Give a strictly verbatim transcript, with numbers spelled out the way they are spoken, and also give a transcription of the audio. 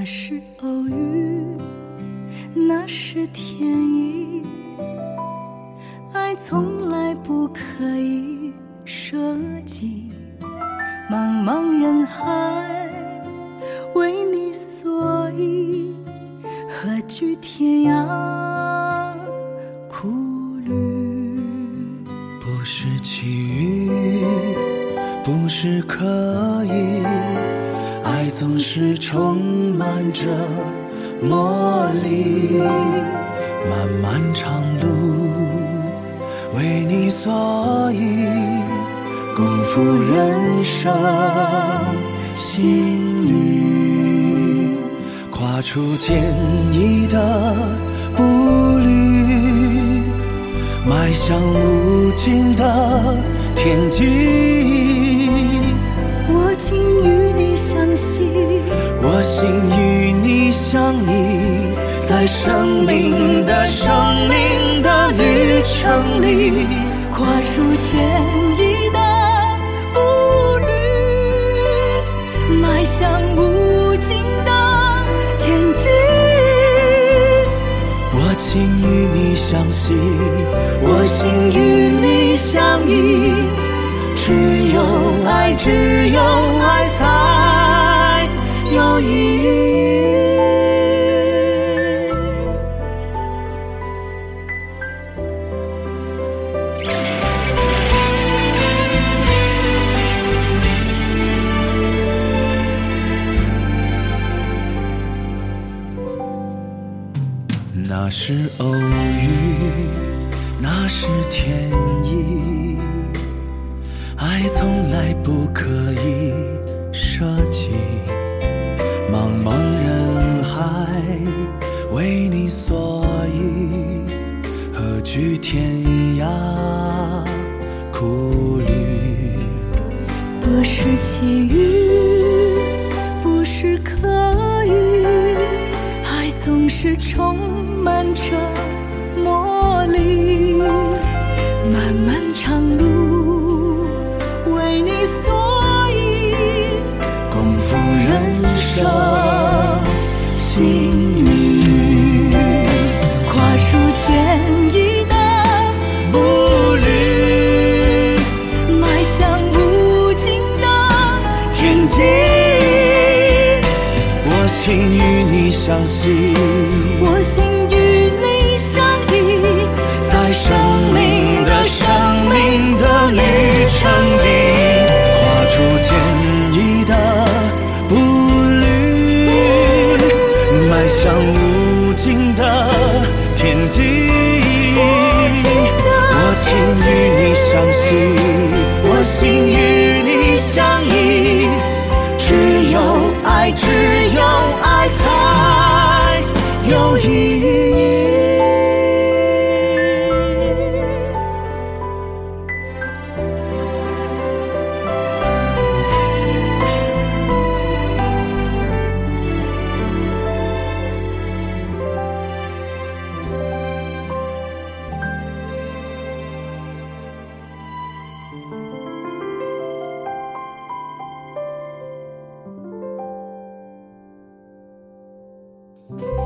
那是偶遇，那是天意，爱从来不可以设计。茫茫人海为你所以，何惧天涯苦旅。 不是奇遇，不是刻意，爱总是充满着魔力。漫漫长路为你所以，共赴人生新旅，跨出坚毅的步履，迈向无尽的天际。 我竟与你相惜， 我心与你相依，在生命的生命的旅程里， 跨出坚毅的步履，迈向无尽的天际。 我情与你相惜，我心与你相依，只有爱，只有爱才有意义。那是偶遇，那是天意，爱从来不可以设计。茫茫人海为你所以，何惧天涯苦旅。 不是奇遇，不是刻意，爱总是充满着魔力。漫漫长路为你所以， 共赴人生新旅， 跨出坚毅的步履， 迈向无尽的天际。 我心与你相惜， 我心与你相依， 在生命的生命的旅程里，跨出坚毅的步履，迈向无尽的天际。我情与你相惜，我心与你相依，只有爱，只有爱才有意义。 你。